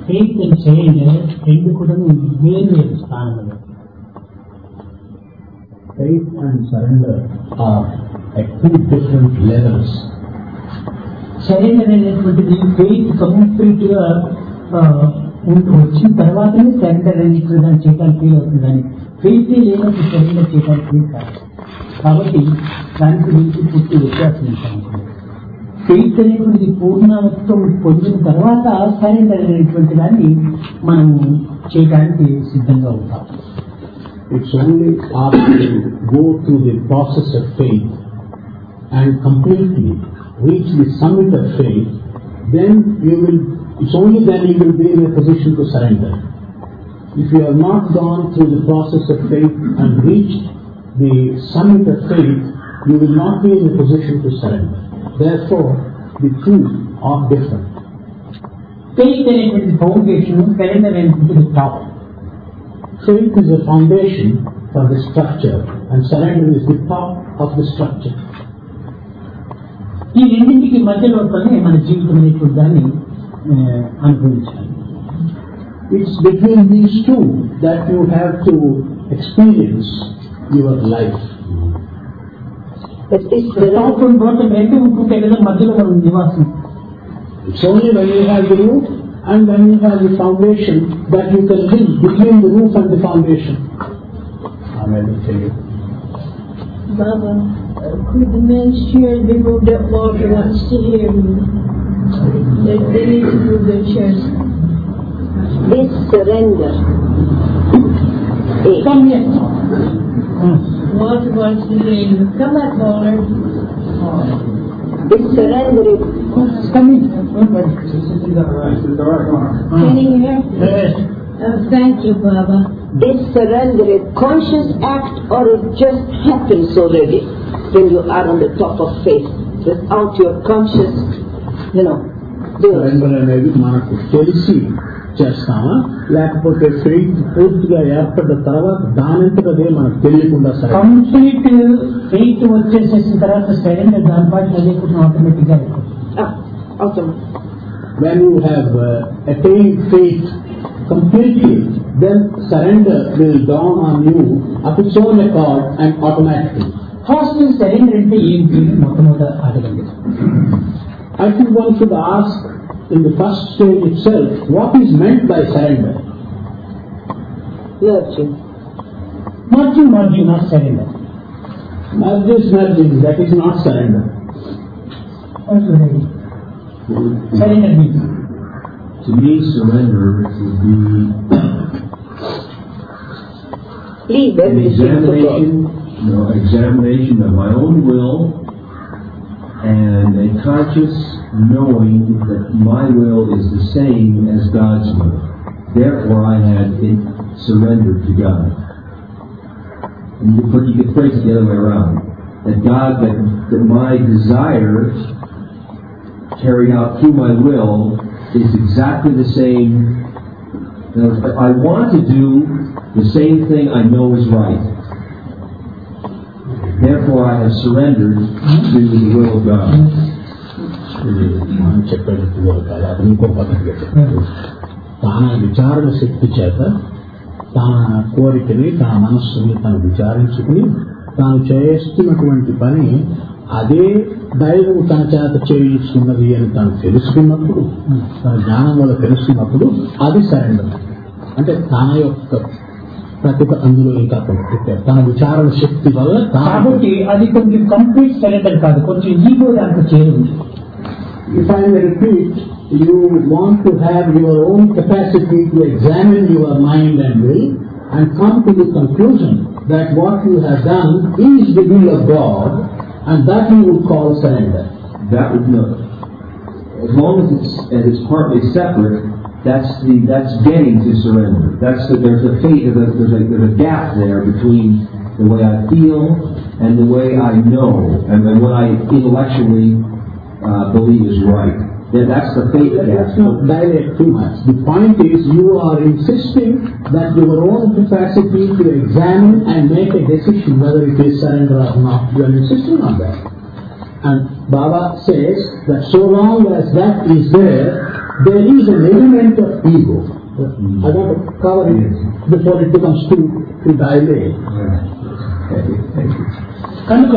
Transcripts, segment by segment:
faith and surrender రెండు కూడా వేరు స్థానంలో. Faith and surrender are at two different levels. Surrender అనేటువంటిది ఫెయిత్ కంప్లీట్ గా వచ్చిన తర్వాతనే సరెండర్ అనేటువంటి దాన్ని చేయడానికి ఫీల్ అవుతుంది. కానీ ఫెయిత్ లేనప్పుడు సరెండర్ చేయడానికి ఫీల్ కాదు. కాబట్టి దానికి దీనికి పూర్తి వ్యత్యాసం ఉంటుంది. ఫెయిత్ అనేటువంటిది పూర్ణత్వం పొందిన తర్వాత సరెండర్ అనేటువంటి దాన్ని మనం చేయడానికి సిద్ధంగా ఉంటాం. It's only after you go through the process of faith and completely reach the summit of faith, then it's only then you will be in a position to surrender. If you have not gone through the process of faith and reached the summit of faith, you will not be in a position to surrender. Therefore, the two are different. Faith is the foundation, surrender is the top. Faith is a foundation for the structure and surrender is the top of the structure. ఈ రెండింటికి మధ్యలోనే మన జీవితం అనేటువంటి దాన్ని అనుభవించాలి. It's between these two that you have to experience your life. Top and bottom రెండు ఉంటుంటే కదా మధ్యలో మనం నివాసం. It's only when you have the roof and when you have the foundation that you can live between the roof and the foundation. Amen. Baba, could the men chairs be moved up more for once to hear me? They need to move their chairs. This surrender. Come here. Walter wants to hear you. Come up, Walter. This surrender is... Come in. Can you hear? Yes. Oh, thank you, Baba. This surrender is conscious act or it just happens already when you are on the top of faith without your conscious, Surrender అనేది మనకు తెలిసి చేస్తామా లేకపోతే faith పూర్తిగా ఏర్పడ్డ తర్వాత దానంతట అదే మనకు తెలియకుండా కంప్లీట్ ఫెయిత్ వచ్చేసేసిన తర్వాత సరెండర్ దాని పాటు అదే ఆటోమేటిక్ గా when you have attained faith completely, then surrender will dawn on you of its own accord and automatically. First surrender అంటే ఏంటి మొట్టమొదట అడగండి. I think one should ask in the first stage itself, what is meant by surrender? Merging. Merging, not surrender. Merging, that is not surrender. Surrender means? To me, surrender would be an examination of my own will and a conscious knowing that my will is the same as God's will. Therefore, I had surrendered to God. And you could phrase it the other way around. That my desires carried out through my will is exactly the same. I want to do the same thing I know is right. Therefore, I have surrendered to the will of God. తన విచారణ శక్తి చేత తన కోరికని తన మనస్సుని తను విచారించుకుని తాను చేస్తున్నటువంటి పని అదే దైవం తన చేత చేయించుకున్నది అని తాను తెలుసుకున్నప్పుడు తన జ్ఞానం వల్ల తెలుసుకున్నప్పుడు అది సరెండర్. అంటే తన యొక్క ప్రతిభ అందులో ఇంకా తన విచారణ శక్తి వల్ల కాబట్టి అది కొంచెం కంప్లీట్ సరెండర్ కాదు, కొంచెం ఈగో దాంట్లో చేరింది. If I may repeat, you want to have your own capacity to examine your mind and will and come to the conclusion that what you have done is the will of God, and that you would call surrender. That would not. As long as it's partly separate, that's getting to surrender. There's a gap there between the way I feel and the way I know and what I intellectually believe is right. That's the faith gap. Let's not dilate too much. The point is you are insisting that your own capacity to examine and make a decision whether it is surrender or not, you are insisting on that. And Baba says that so long as that is there, there is an element of ego. I want to cover it before it becomes too dilate. కనుక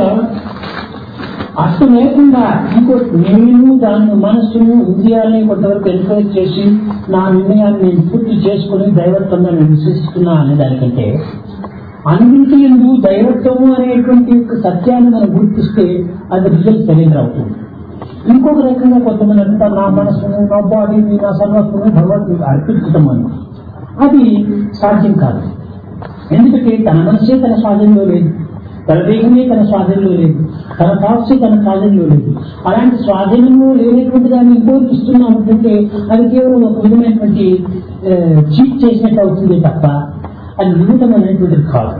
అసలు లేకుండా ఇంకోటి నేను దాని మనస్సును ఇంద్రియాలని కొంతవరకు encourage చేసి నా నిర్ణయాన్ని నేను పూర్తి చేసుకుని దైవత్వంగా నేను విశ్వసిస్తున్నా అనే దానికంటే అన్నింటి ఎందు దైవత్వము అనేటువంటి సత్యాన్ని మనం గుర్తిస్తే అది రిజల్ట్ సరెండర్ అవుతుంది. ఇంకొక రకంగా కొంతమంది అంటారు నా మనస్సును నా బాడీని నా సర్వత్వము భగవంతుడికి అర్పించడం అని. అది సాధ్యం కాదు. ఎందుకంటే తన మనసే తన స్వాధీనంలో లేదు, తన దేహమే తన స్వాధీనంలో లేదు, తన థాట్సే తన స్వాధీనంలో లేదు. అలాంటి స్వాధీనంలో లేనటువంటి దాన్ని ఇంకోరికి ఇస్తున్నాం అంటే అది కేవలం ఒక విధమైనటువంటి చీట్ చేసినట్టు అవుతుంది తప్ప అది నిమిత్తం అనేటువంటిది కాదు.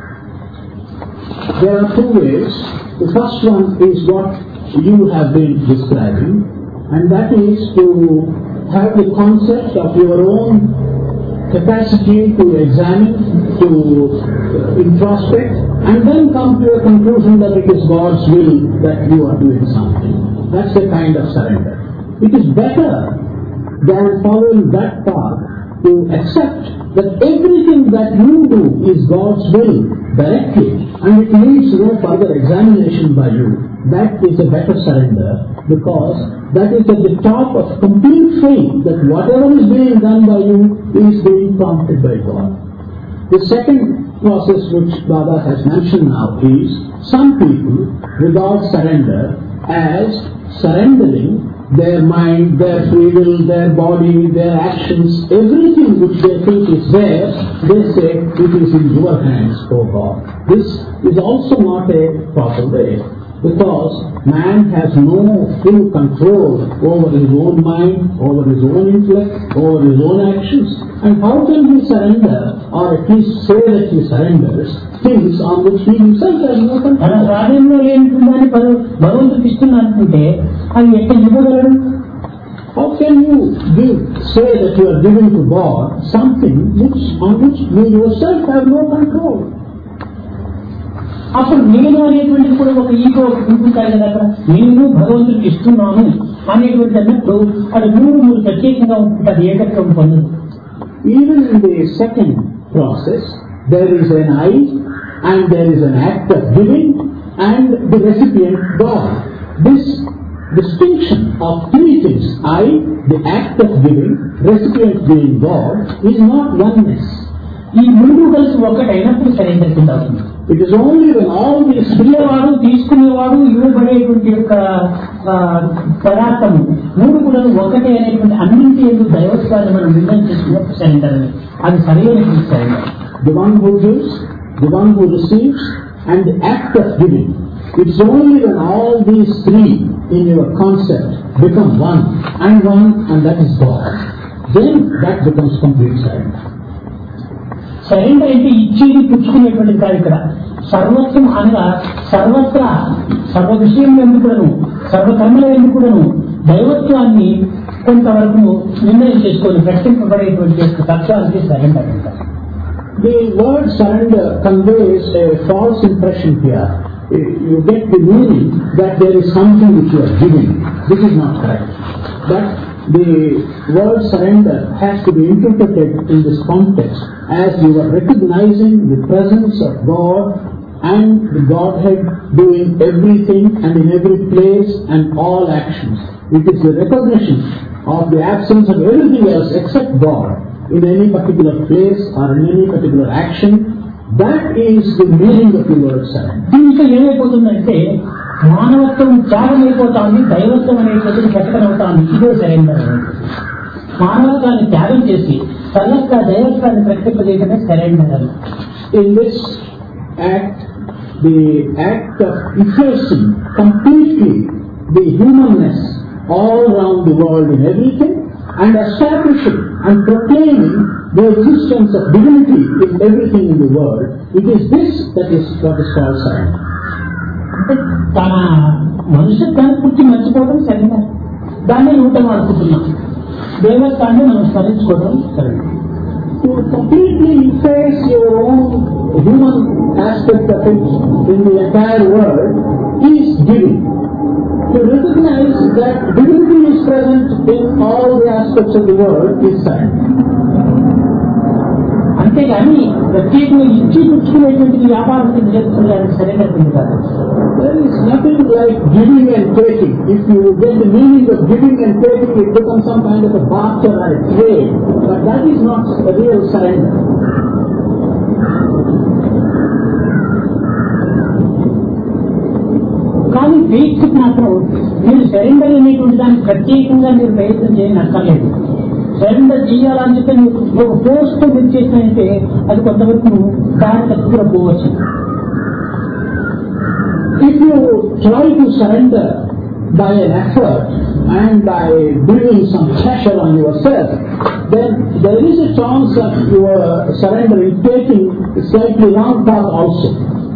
There are two ways. The first one is what you have been describing, and that is to have the concept of your own capacity to examine, to introspect, and then come to a conclusion that it is God's will that you are doing something. That's a kind of surrender. It is better than following that path to accept that everything that you do is God's will directly, and it needs no further examination by you. That is a better surrender, because that is at the top of complete faith that whatever is being done by you is being prompted by God. The second process which Baba has mentioned now is some people regard surrender as surrendering their mind, their free will, their body, their actions, everything which they think is theirs, they say it is in your hands, O God. This is also not a proper way, because man has no full control over his own mind, over his own intellect, over his own actions. And how can he surrender, or at least say that he surrenders, things on which he himself has no control? తన స్వాధీనంలో లేని భగవంతుడికి ఇస్తున్నానంటే అది ఎక్కడ ఇవ్వగలడు? How can you say that you are giving to God something on which you yourself have no control? అప్పుడు నేను అనేటువంటిది కూడా ఒక ఈగో ఉంటుంటాయి కదా. అక్కడ నేను భగవంతుడికి ఇస్తున్నాను అనేటువంటి అన్నప్పుడు అది మూడు ప్రత్యేకంగా ఉంటుంది, ఏకత్వం పొందదు. Even in the second process, there is an I, and there is an act of giving, and the recipient God. This distinction of three things, I, the act of giving, recipient being God, is not oneness. ఈ మూడు కలిసి ఒకటైనప్పుడు సరైన కింద అవుతుంది. It is only when all these ఇచ్చేవాడు తీసుకునేవాడు ఇవ్వబడేటువంటి యొక్క పదార్థము మూడు కూడా ఒకటే అనేటువంటి అన్నింటి ఎందుకు దైవత్వాన్ని మనం నిర్ణయం చేసుకున్నప్పుడు సరెండర్ అని, అది సరైనటువంటి surrender. The one who gives, the one who receives, and the act of giving. It's only when all these three in your concept become one, and that is God, then that becomes complete surrender. Surrender అంటే ఇచ్చేది పుచ్చుకునేటువంటిది కాదు. ఇక్కడ సర్వత్వం అనగా సర్వత్రా సర్వ విషయంలో ఎందుకును సర్వకర్మల ఎందుకును దైవత్వాన్ని కొంతవరకు నిర్ణయం చేసుకొని ప్రకటింపబడేటువంటి యొక్క తత్వానికి సరెండర్ అంటారు. The word surrender conveys a false impression here. You get the meaning that there is something which you are giving. This is not correct. But the word surrender has to be interpreted in this context as you are recognizing the presence of God and the Godhead doing everything and in every place and all actions. It is the recognition of the absence of everything else except God in any particular place or in any particular action. That is the meaning of the word surrender. దీంట్లో ఏమైపోతుందంటే మానవత్వం త్యాగం అయిపోతుంది, దైవత్వం అనేటువంటిది ప్రకటనవుతుంది. ఇదే surrender. మానవత్వాన్ని త్యాగం చేసి దైవత్వాన్ని ప్రకటింపజేయడమే సరెండర్ అని. In this act, the act of effacing completely the humanness all around the world in everything, and establishing and proclaiming the existence of divinity in everything in the world, it is this that is what is called surrender. తన మనుషత్వాన్ని పూర్తి మర్చిపోవడం surrender. దాన్ని నూటం అనుకుంటున్నాం. దైవత్వాన్ని మనం స్మరించుకోవడం surrender. to completely efface your own human aspect of it in the entire world is giving. To recognize that divinity is present in all the aspects of the world is surrender. అంతేగాని ప్రత్యేకంగా ఇచ్చి పుచ్చుకునేటువంటి వ్యాపారం చేస్తున్నారు సరైన కాదు. There is nothing like giving and taking. If you get the meaning of giving and taking, it becomes some kind of a barter or a trade. But that is not a real surrender. కానీ faith మాత్రం మీరు surrender అనేటువంటి దాన్ని ప్రత్యేకంగా మీరు ప్రయత్నం చేయని అక్కర్లేదు. సరెండర్ చేయాలని చెప్పి నువ్వు ఒక ఫోర్స్ తో మీరు చేసినంటే అది కొంతవరకు దాని తక్కువ పోవచ్చు. If you try to surrender by an effort and by bringing some pressure on yourself, then there is a chance of your surrendering taking a slightly wrong path also.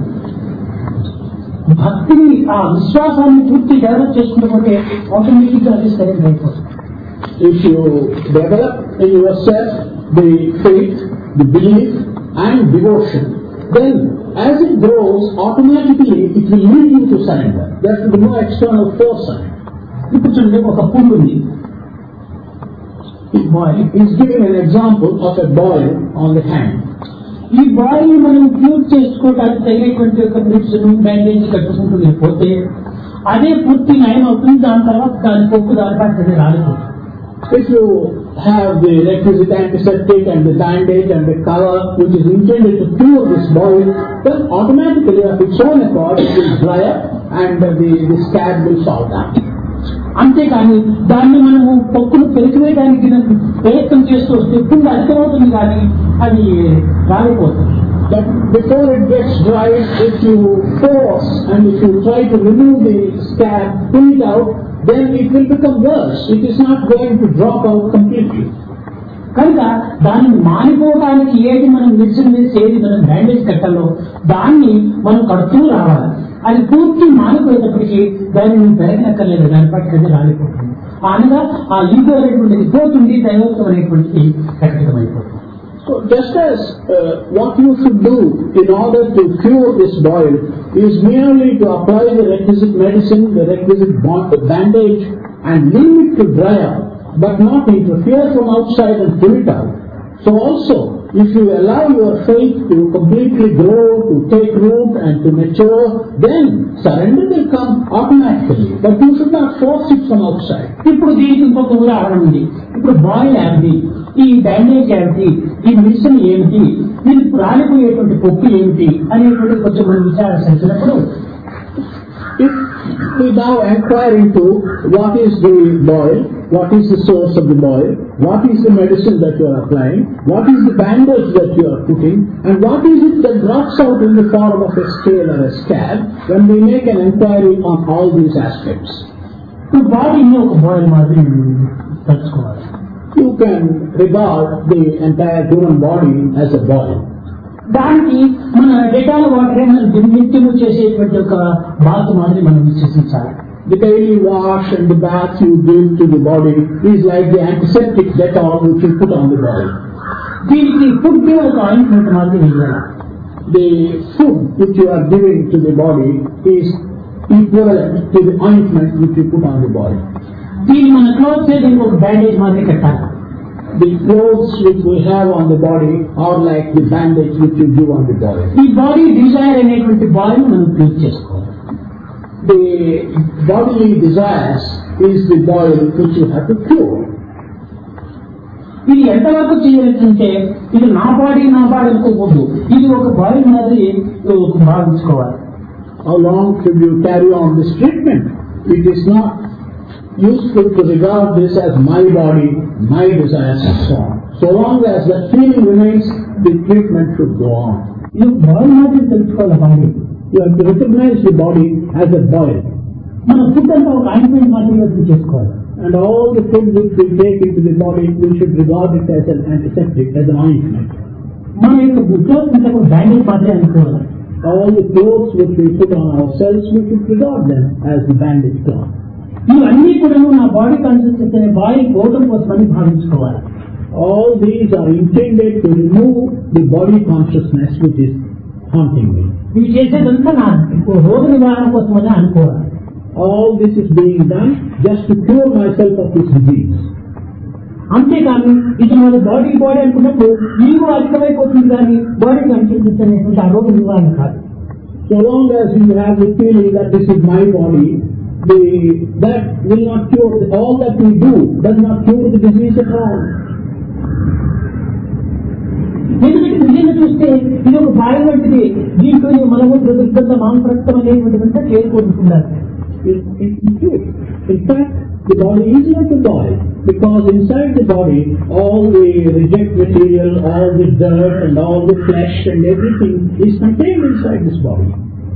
భక్తిని ఆ విశ్వాసాన్ని పూర్తి డెవలప్ చేసుకుంటే ఆటోమేటిక్ గా అది surrender అయిపోతుంది. If you develop in yourself the faith, the belief and devotion, then as it grows, automatically it will lead you to surrender. There will be no external force. ఇప్పుడు చూడండి, ఒక పువ్వు ఉంది. He's giving an example of a boil on the hand. ఈ body మనం cure చేసుకోవడానికి తగినటువంటి ఒక మెడిసిన్ బ్యాండేజ్ కట్టుకుంటూ వెళ్ళిపోతే అదే పూర్తి నయం అవుతుంది. దాని తర్వాత దాని పొక్కు దాని పక్కనే రాలిపోతుంది. If you have the requisite antiseptic and the bandage and the cover which is intended to cure this boil, then automatically of its own accord it will dry up and the scab will fall down. అంతేకాని దాన్ని మనము పొక్కును పెరిగివేయడానికి ప్రయత్నం చేస్తూ వస్తే పుండు అధికమవుతుంది కానీ అది రాలిపోతుంది. But before it gets dried, if you force and if you try to remove the scab, pull it out, then it will become worse. It is not going to drop out completely. కనుక దాన్ని మానిపోవడానికి ఏది మనం medicine వేసి ఏది మనం bandage కట్టాలో దాన్ని మనం కడుతూ రావాలి. అది పూర్తి మానిపోయేటప్పటికీ దాన్ని పెరగనక్కర్లేదు, దాని పక్కన రాలిపోతుంది. అనగా ఆ ఈగో అనేటువంటిది పోతుంది, దైవత్వం అనేటువంటిది ప్రకటితమైపోతుంది. So just as what you should do in order to cure this boil is merely to apply the requisite medicine, the requisite bandage and leave it to dry up, but not interfere from outside and pull it out. So also, if you allow your faith to completely grow, to take root and to mature, then surrender will come automatically. But you should not force it from outside. ఇప్పుడు దీనికి ఇంకొక ఉదాహరణ ఉంది. ఇప్పుడు boil ఏమిటి, ఈ bandage ఏమిటి, ఈ మెడిసిన్ ఏమిటి, దీనికి రాలిపోయేటువంటి పొక్కు ఏమిటి అనేటువంటి కొంచెం మనం విచారించినప్పుడు If we now inquire into what is the boil, what is the source of the boil, what is the medicine that you are applying, what is the bandage that you are putting, and what is it that drops out in the form of a scale or a scab, when we make an inquiry on all these aspects. ఇప్పుడు బాడీని ఒక boil మాదిరి తెలుసుకోవాలి. You can regard the entire human body as a boil. దానికి మన Dettol water మనం నిత్యము చేసేటువంటి ఒక బాత్ మాదిరి మనం విశ్వసించాలి. The daily wash and the bath you give to the body is like the antiseptic Dettol which you put on the body. దీనికి ఫుడ్ ఒక ఆయింట్మెంట్ మాదిరి వేయాలి. The food which you are giving to the body is equivalent to the ointment which you put on the body. దీన్ని మన clothes దీనికి ఒక bandage మాదిరి కట్టాలి. The clothes which we have on the body are like the bandage which you give on the body. ఈ body desire అనేటువంటి బాడీని మనం క్యూర్ చేసుకోవాలి. The bodily desires is the boil which you have to cure. ఇది ఎంతవరకు చేయాలంటే ఇది నా బాడీ అనుకోకూడదు, ఇది ఒక బాడీ మాదిరి ఒక భావించుకోవాలి. How long should you carry on this treatment? It is not useful to regard this as my body, my desires and so on. So long as that feeling remains, the treatment should go on. ఇది body మాదిరి తెలుసుకోవాలి. Body You have to recognize the body as a boil. మన food అంతా ఒక ointment మాదిరి చేసుకోవాలి. And all the food which we take into the body, we should regard it as an antiseptic, as an ointment. మన యొక్క cloth అంతా ఒక bandage మాదిరి అనుకోవాలి. All the clothes which we put on ourselves, we should regard them as the bandage cloth. ఇవన్నీ కూడా నా body consistency అనే బాడీ పోవడం కోసమని భావించుకోవాలి. All these are intended to remove the body consciousness which is haunting me. ఇవి చేసేదంతా నా రోగ నివారణ కోసమని అనుకోవాలి. All this is being done just to cure myself of this disease. అంతేకాని ఇది మన బాడీ అనుకున్నప్పుడు ఈగో అధికమైపోతుంది కానీ బాడీకి అనిపించేటువంటి ఆ రోగ నివారణ కాదు. So long as you have the feeling that this is my body, that will not cure. All that we do does not cure the disease at all. ఎందుకంటే నిజంగా చూస్తే ఇది ఒక బాడీ వంటిది, దీంట్లో మనము దుర్గంధ మాంసరక్తం అనేటువంటిదంతా చేరుకుంటున్నారు. In fact, the body is like a body because inside the body all the reject material, all the dirt and all the flesh and everything is contained inside this body.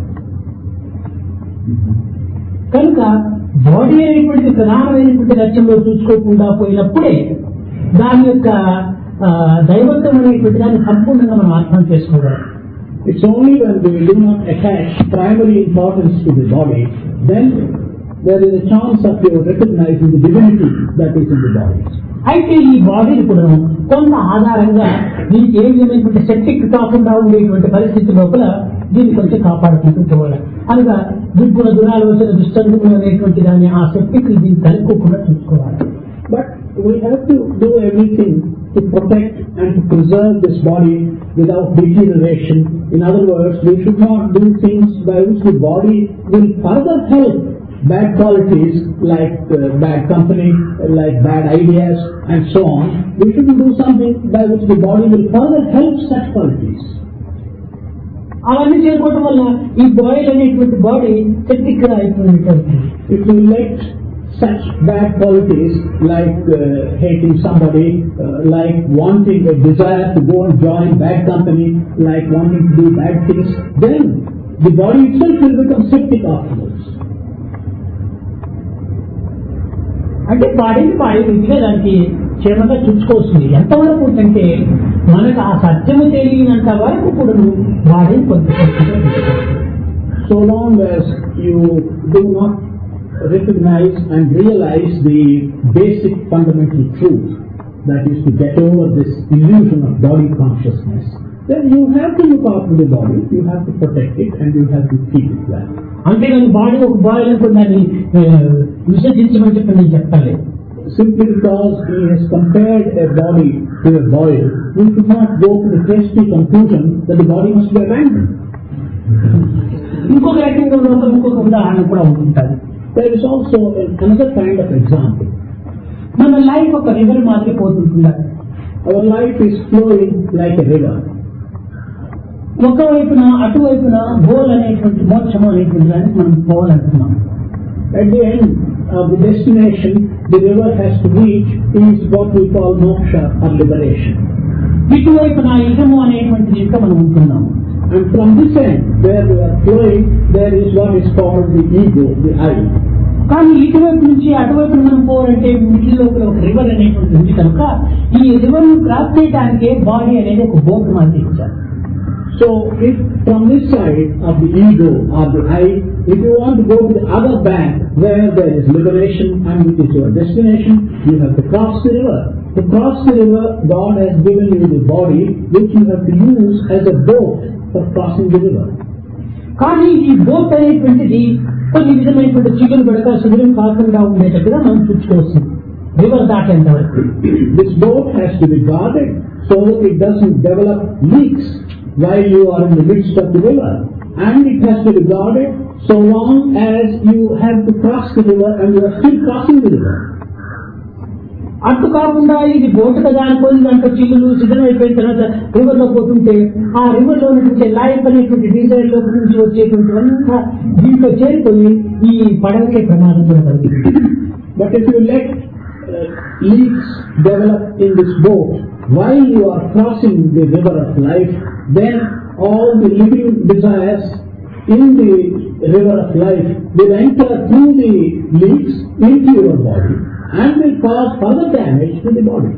కనుక body అనేటువంటిది ప్రధానమైనటువంటి లక్ష్యంలో చూసుకోకుండా పోయినప్పుడే దాని యొక్క దైవత్వం అనేటువంటి దాన్ని సంపూర్ణంగా మనం అర్థం చేసుకోవాలి. It's only when we do not attach primary importance to the body, then there is a chance of you recognizing the divinity that is in the body. అయితే ఈ బాడీని కూడా కొంత ఆధారంగా దీనికి ఏ విధమైనటువంటి శక్తికి కాకుండా ఉండేటువంటి పరిస్థితి లోపల దీన్ని కొంచెం కాపాడుకుంటూ పోవాలి. అనగా దుర్గుణ దురాలోచన దుష్టంగులు అనేటువంటి దాన్ని ఆ శక్తికి దీన్ని కలుపుకోకుండా చూసుకోవాలి. But we have to do everything to protect and to preserve this body without degeneration. In other words, we should not do things by which the body will further help bad qualities like bad company, like bad ideas and so on. We shouldn't do something by which the body will further help such qualities. అవన్నీ చేయకపోవడం వల్ల ఈ body అనేటువంటి body శక్తిగా అయిపోయినట్టు. If we let such bad qualities like hating somebody, like wanting a desire to go and join bad company, like wanting to do bad things, then the body itself will become septic afterwards. అంటే బాడీని రీతిగా దానికి క్షేమంగా చూసుకోవాల్సింది ఎంతవరకు అంటే మనకు ఆ సత్యము తెలియనంత వరకు కూడా బాడీని కొంచెం. So long as you do not recognize and realize the basic fundamental truth, that is to get over this illusion of body consciousness, then you have to look after the body, you have to protect it and you have to keep it well. అంతేగాని body ఒక body అనుకుని దాన్ని విసర్జించమని చెప్పి నేను చెప్పలేదు. Simply because he has compared a body to a boil, we should not go to the hasty conclusion that the body must be abandoned. ఇంకొక రకంగా ఇంకొక ఉదాహరణ కూడా ఉంటుంది. There is also another kind of example. మన life ఒక river మాదిరి పోతుంటుంది. Our life is flowing like a river. ఒకవైపున అటువైపున గోల్ అనేటువంటి మోక్షం అనేటువంటి దానికి మనం పోవాలంటున్నాం. At the end of the destination, the river has to reach is what we call moksha or liberation. ఇటువైపున ఇదము అనేటువంటిది ఇంకా మనం ఉంటున్నాం. And from this end, where we are flowing, there is what is called the ego, the I. కానీ ఇటువైపు నుంచి అటువైపు మనం పోవాలంటే మిడిల్ లోపల ఒక రివర్ అనేటువంటి ఉంది కనుక ఈ రివర్ ను క్రాస్ చేయడానికి బాడీ అనేది ఒక బోట్ మాదిరి ఇచ్చారు. So if from this side of the ego or the I, if you want to go to the other bank where there is liberation and which is your destination, you have to cross the river. To cross the river, God has given you the body which you have to use as a boat for crossing the river. కానీ ఈ boat అనేటువంటిది కొన్ని విధమైనటువంటి చిగురు పడక శిబిరం కాకుండా ఉండేటట్టుగా మనం చూసుకోవచ్చు రివర్ దాటేంత వరకు. This boat has to be guarded so that it doesn't develop leaks while you are in the midst of the river, and it has to be guarded so long as you have to cross the river and you are still crossing the river. అటు కాకుండా ఇది boat కదా అనుకోని దాంట్లో చిల్లులు సిద్ధం అయిపోయిన తర్వాత రివర్ లో పోతుంటే ఆ రివర్ లో ఉన్నటువంటి లైఫ్ అనేటువంటి డిజైర్ లో నుంచి వచ్చేటువంటి అంతా దీంట్లో చేరుకొని ఈ పడవకే ప్రమాదం కూడా కలిగింది. But if you let leaks develop in this boat while you are crossing the river of life, then all the living desires in the river of life will enter through the leaks into your body and will cause further damage to the body.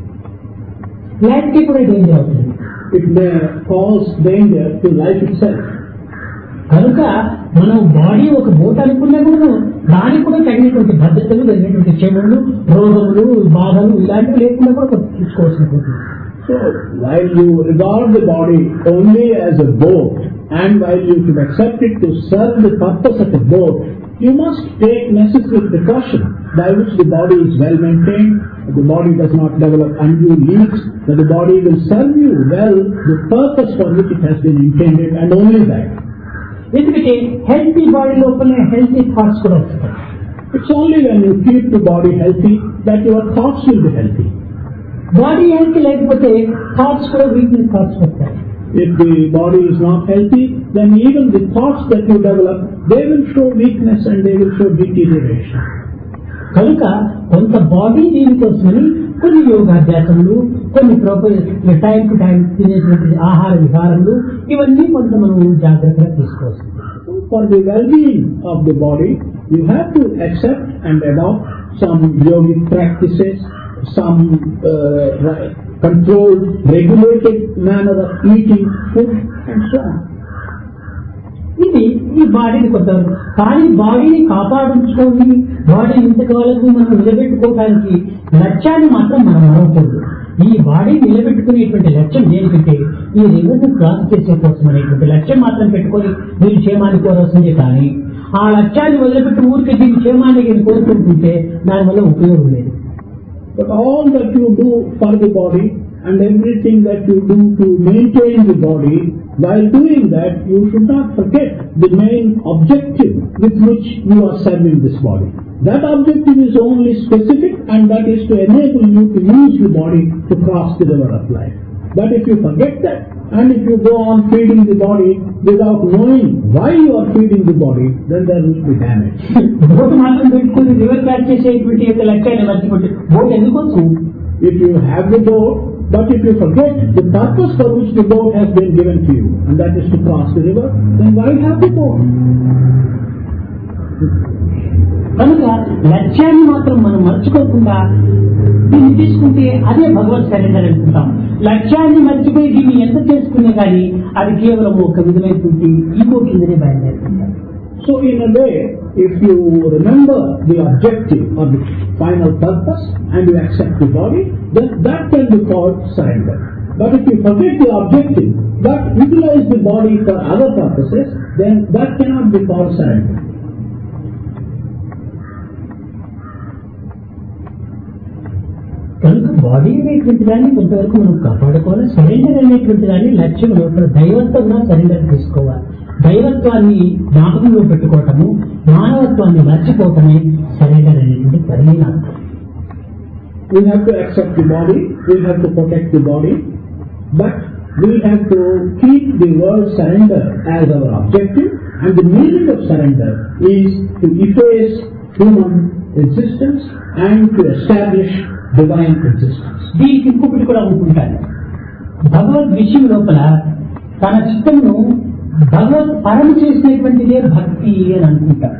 Life కి కూడా danger అవుతుంది. It may cause danger to life itself. కనుక మనం body ఒక boat అనుకున్నా కూడా దానికి కూడా తగినటువంటి భద్రతలు, తగినటువంటి క్షేమములు, రోగములు, బాధలు ఇలాంటివి లేకుండా కూడా చూసుకోవాల్సినటువంటి. So, while you regard the body only as a boat, and while you should accept it to serve the purpose of a boat, you must take necessary precaution by which the body is well maintained, the body does not develop undue leaks, that the body will serve you well the purpose for which it has been intended, and only that. ఎందుకంటే healthy body లోపల healthy thoughts కూడా వస్తాయి. It's only when you keep the body healthy that your thoughts will be healthy. Body healthy లేకపోతే thoughts కూడా weakness thoughts వస్తాయి. If the body is not healthy, then even the thoughts that you develop, they will show weakness and they will show deterioration. కనుక కొంత body దీనికోసమని కొన్ని యోగాభ్యాసములు, కొన్ని time to time తినేటువంటి ఆహార విహారములు, ఇవన్నీ కొంత మనం జాగ్రత్తగా తీసుకోవచ్చు. For the well-being of the body, you have to accept and adopt some yogic practices, some controlled, regulated manner of eating food, and so on. ఇది ఈ బాడీని కొంతవరకు, కానీ బాడీని కాపాడించుకొని బాడీ ఇంతకాలకు మనం నిలబెట్టుకోవడానికి లక్ష్యాన్ని మాత్రం మనం మరవకూడదు. ఈ బాడీ నిలబెట్టుకునేటువంటి లక్ష్యం దేనికంటే ఈ రివర్ని క్రాస్ చేసే కోసం అనేటువంటి లక్ష్యం మాత్రం పెట్టుకొని మీరు క్షేమాన్ని కోరవలసిందే. కానీ ఆ లక్ష్యాన్ని వదిలిపెట్టి ఊరికి దీని క్షేమాన్ని కోరుకుంటుంటే దానివల్ల ఉపయోగం లేదు. But all that you do for the body and everything that you do to maintain the body, while doing that, you should not forget the main objective with which you are serving this body. That objective is only specific, and that is to enable you to use the body to cross the river of life. But if you forget that, and if you go on feeding the body without knowing why you are feeding the body, then there will be damage. Boat మాత్రం పెట్టుకుని river cross చేసేటువంటి యొక్క లక్ష్యాన్ని మర్చిపోతే boat ఎందుకోసం? If you have the boat, but if you forget the purpose for which the boat has been given to you, and that is to cross the river, then why have the boat? కనుక లక్ష్యాన్ని మాత్రం మనం మర్చిపోకుండా దీన్ని తీసుకుంటే అదే భగవత్ surrender అనుకుంటాం. లక్ష్యాన్ని మర్చిపోయి దీన్ని ఎంత చేసుకునే కానీ అది కేవలం ఒక విధమైనటువంటి ఈగో కిందనే బయలుదేరుతుంటాం. So in a way, if you remember the objective or the final purpose and you accept the body, then that can be called surrender. But if you forget the objective but utilize the body for other purposes, then that cannot be called surrender. కనుక body అనేటువంటి దాన్ని కొంతవరకు మనం కాపాడుకోవాలి. Surrender అనేటువంటి దాన్ని లక్ష్యం లోపల దైవత్వంగా సరెండర్ తీసుకోవాలి. దైవత్వాన్ని జ్ఞాపకంలో పెట్టుకోవటము, మానవత్వాన్ని మర్చిపోవటమే సరెండర్ అనేటువంటి పరిణామం. We have to accept the body, we have to protect the body, but we have to keep the word surrender as our objective, and the meaning of surrender is to efface human existence and to establish divine existence. దీనికి ఇంకొకటి కూడా అనుకుంటాను. భగవద్ విషయం లోపల తన చిత్తమును భగవత్ పరం చేసినటువంటిదే భక్తి అని అనుకుంటారు.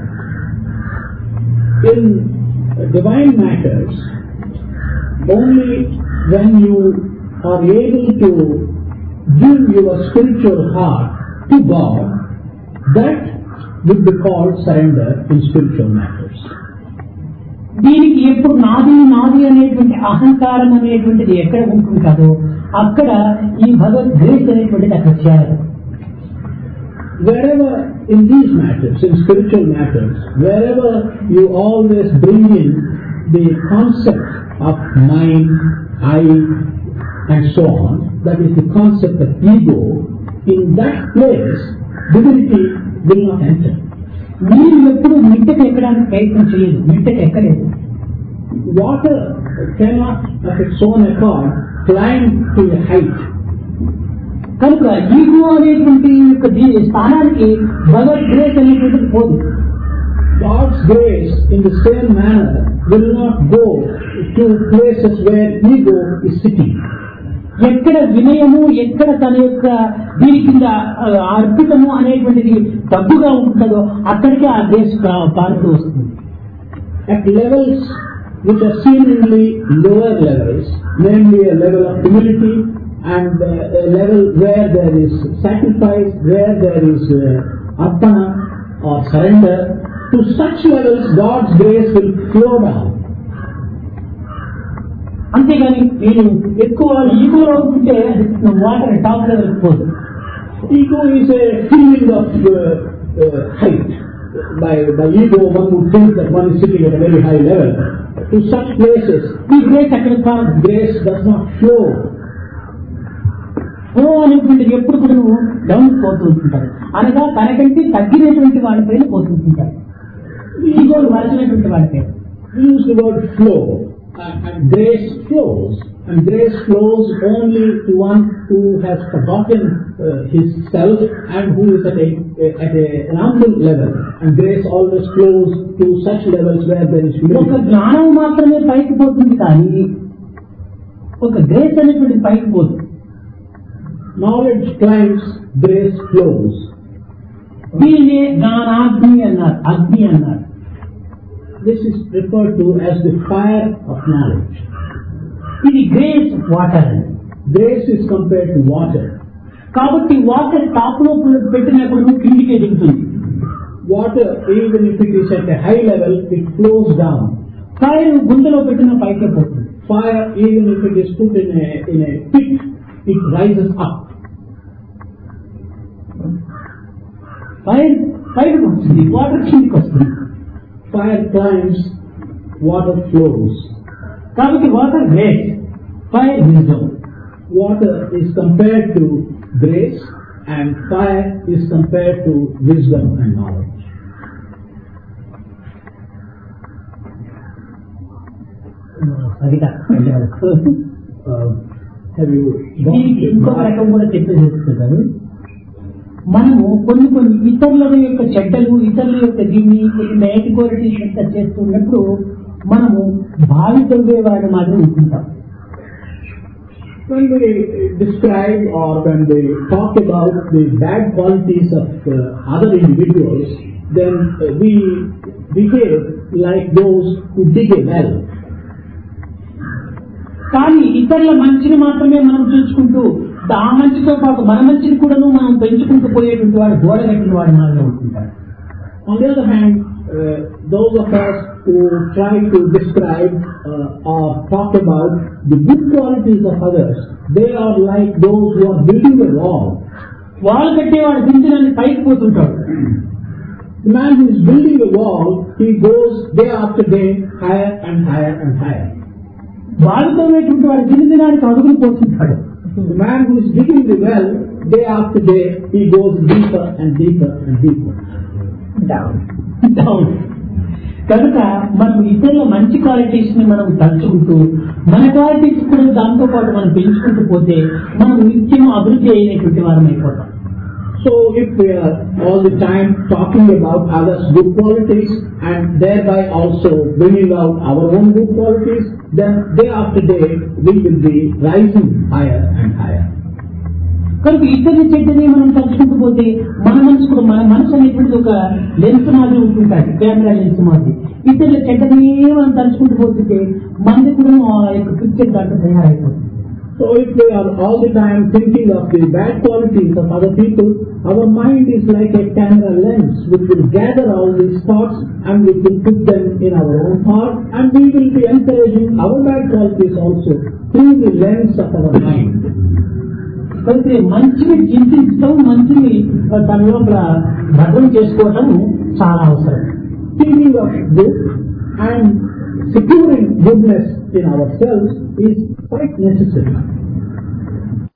In divine matters, only when you are able to give your spiritual heart to God, that would be called surrender in spiritual matters. దీనికి ఎప్పుడు నాది నాది అనేటువంటి అహంకారం అనేటువంటిది ఎక్కడ ఉంటుందో అక్కడ ఈ భగవద్ గ్రేస్ అనేటువంటిది అక్కడ చేయాలి. Wherever in these matters, in spiritual matters, wherever you always bring in the concept of mind, I, and so on, that is the concept of ego, in that place, divinity will not enter. మీరు ఎప్పుడు మిట్టకు ఎక్కడానికి ప్రయత్నం చేయదు, మిట్టకు ఎక్కలేదు. Water cannot of its own accord climb to a height. కనుక ego అనేటువంటి స్థానానికి భగవద్ గ్రేస్ అనేటువంటిది పోదు. God's grace in the same manner will not go to places where ego is sitting. ఎక్కడ వినయము, ఎక్కడ తన యొక్క దీని కింద అర్పితము అనేటువంటిది తగ్గుగా ఉంటుందో అక్కడికే ఆ గ్రేస్ పారుతూ వస్తుంది. At levels which are seemingly lower levels, namely a level of humility and a level where there is sacrifice, where there is arpana or surrender, to such levels God's grace will flow down. అంతేగాని నేను ఎక్కువ ఈగోలో ఉంటే water tap లెవెల్కి పోదు. Ego is a feeling of height. By ego, one would think that one is sitting at a very high level. To such places, ఈ grace అక్కడ కాదు. grace does not flow. Flow అనేటువంటి ఎప్పుడు కూడా నువ్వు down పోతూ ఉంటుంటారు, అనగా తనకంటే తగ్గినటువంటి వాడిపైన పోతుంటారు. ఈగోలు మరచినటువంటి వాడిపైన. We use the word flow, and grace flows. And grace flows only to one who has forgotten his self and who is at a humble level. And grace always flows to such levels where there is ఒక humility. జ్ఞానం మాత్రమే పైకి పోతుంది, కానీ ఒక grace అనేటువంటి పైకి పోతుంది. Knowledge climbs, grace flows. దీనినే జ్ఞానాగ్ని అన్నారు, అగ్ని అన్నారు. This is referred to as the fire of knowledge. ఇది గ్రేస్ వాటర్ అని. Grace is compared to water. కాబట్టి వాటర్ టాప్ లో పెట్టినప్పుడు కిందికి దిగుతుంది. Water, even if it is at a high level, it flows down. Fire గుండెలో పెట్టిన పైకే పోతుంది. Fire, even if it is put in a pit, it rises up. Fire పైకి వస్తుంది, వాటర్ కిందికి వస్తుంది. Fire climbs, water flows. కాబట్టి water grace, fire wisdom. Water is compared to grace and fire is compared to wisdom and knowledge. సరిగా Have you దీనికి ఇంకొక రకం కూడా చెప్పేసేస్తున్నారు. మనము కొన్ని ఇతరుల యొక్క చెడ్డలు, ఇతరుల యొక్క దీన్ని నైట్ క్వాలిటీస్ అంతా చేస్తున్నప్పుడు మనము బావి తవ్వేవాడి మాదిరి ఉంటుంటాం. When we describe or when we talk about the bad qualities of other individuals, then we behave like those who dig a well. కానీ ఇతరుల మంచిని మాత్రమే మనం చూసుకుంటూ ఆ మంచితో పాటు మన మంచిని కూడా మనం పెంచుకుంటూ పోయేటువంటి వాడు గోడ కట్టిన వాడి మాదిరి ఉంటుంటారు. On the other hand, those of us who try to describe or talk about the good qualities of others, they are like those who are building a wall. వాళ్ళు కట్టేవాడు దించడానికి పైకి పోతుంటాడు. The man who is building a wall, he goes day after day higher and higher and higher. వాళ్ళు తవ్వేటువంటి వాడు దినదినానికి అడుగులు పోతుంటాడు. The man who is digging the well, day after day, he goes deeper and deeper and deeper. Down. కనుక మనం ఇతరుల మంచి qualities ని మనం తలుచుకుంటూ మన క్వాలిటీస్ కూడా దాంతో పాటు మనం పెంచుకుంటూ పోతే మనం నిత్యం అభివృద్ధి అయినటువంటి వారం అయిపోతాం. So if we are all the time talking about others' good qualities and thereby also bringing out our own good qualities, then day after day we will be rising higher and higher. కనుక ఇతరుల చెడ్డని మనం తలుచుకుంటూ పోతే మన మనసు అనేటువంటిది ఒక lens మాదిరి ఉంటుంటాడు, కెమెరా లెన్స్ మాదిరి. ఇతరుల చెడ్డని మనం తలుచుకుంటూ పోతుంటే మనది కూడా ఆ యొక్క పిక్చర్ దాంట్లో తయారైపోతుంది. So if we are all the time thinking of the bad qualities of other people, our mind is like a camera lens which will gather all these thoughts and we will put them in our own heart, and we will be encouraging our bad qualities also through the lens of our mind. అయితే మంచిని చింతించడం, మంచిని తన లోపల భద్రం చేసుకోవడం చాలా అవసరం. Thinking of good and securing goodness in ourselves is quite necessary.